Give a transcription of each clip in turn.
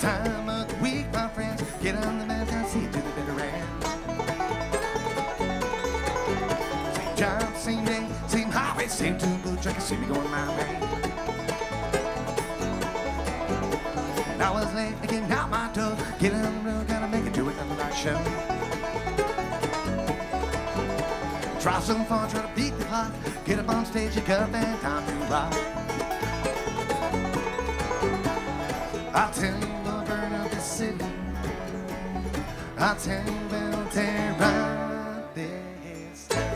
time of the week, my friends. Get on the mountain, see to the bitter end. Same job, same day, same highway, same two blue truck, see me going my way. And I was late again, out my toe. Get on the road, gotta make it to another night show. Try some fun, try to beat the clock. Get up on stage, you got that time to rock. I'll tell you, we'll burn up this city. I'll tell you, we'll tear up this town.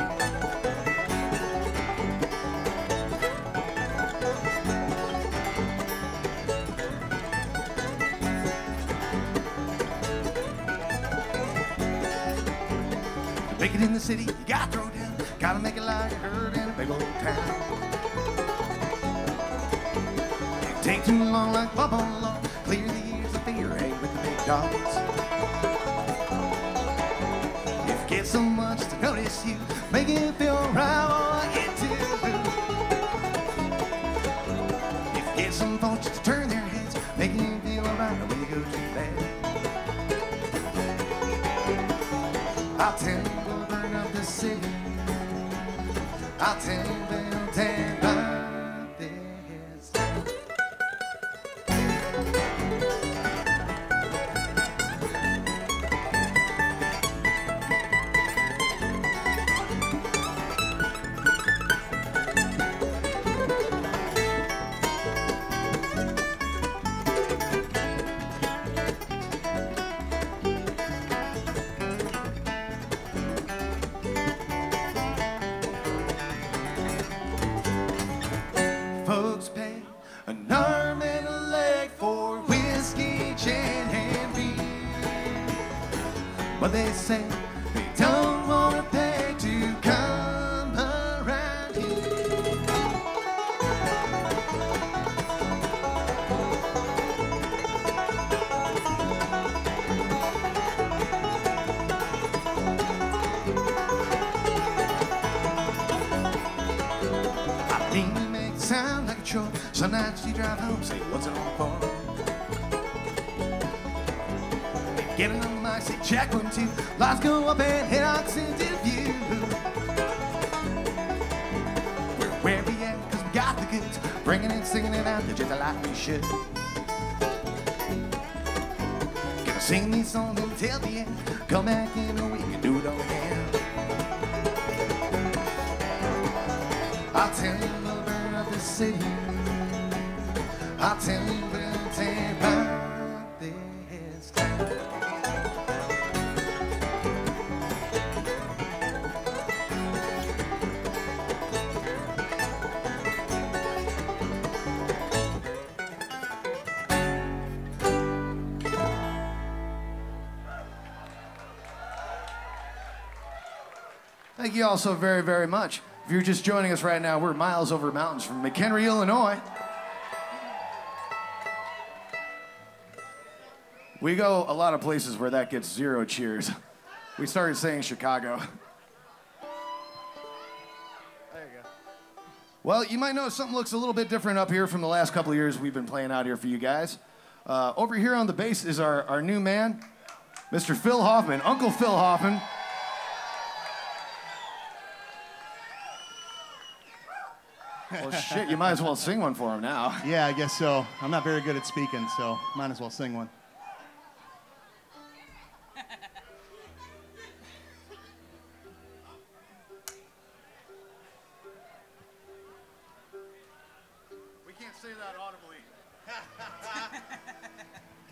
To make it in the city, you gotta throw down. Gotta make it like a herd in a big old town. Take too long like buffalo, clear the years of fear, hang with the big dogs. If you get so much to notice you, make it feel right, all I get to. If you get some folks to turn their heads, make it feel alright when you go to bed. I'll tell you, we'll burn up the city. I'll tell you, we'll tear up this town. Folks pay an arm and a leg for whiskey, gin, and beer. But they say they don't want to pay to come around here. I mean, you make it sound like a chore. Some nights you drive home, say, what's it all for? Get on the mic, say, check 1, 2. Lights go up and headlights into view. We're where we at, cause we got the goods. Bringing it, singing it out, just like we should. Gonna sing these songs until the end. Come back in a week and do it all again. I'll tell you, we'll burn up the city. I'll tell you, we'll tear up this town. Thank you all so very, very much. If you're just joining us right now, we're miles over mountains from McHenry, Illinois. We go a lot of places where that gets 0 cheers. We started saying Chicago. There you go. Well, you might notice something looks a little bit different up here from the last couple of years we've been playing out here for you guys. Over here on the bass is our new man, Mr. Phil Hoffman, Uncle Phil Hoffman. Well, shit, you might as well sing one for him now. Yeah, I guess so. I'm not very good at speaking, so might as well sing one. We can't say that audibly.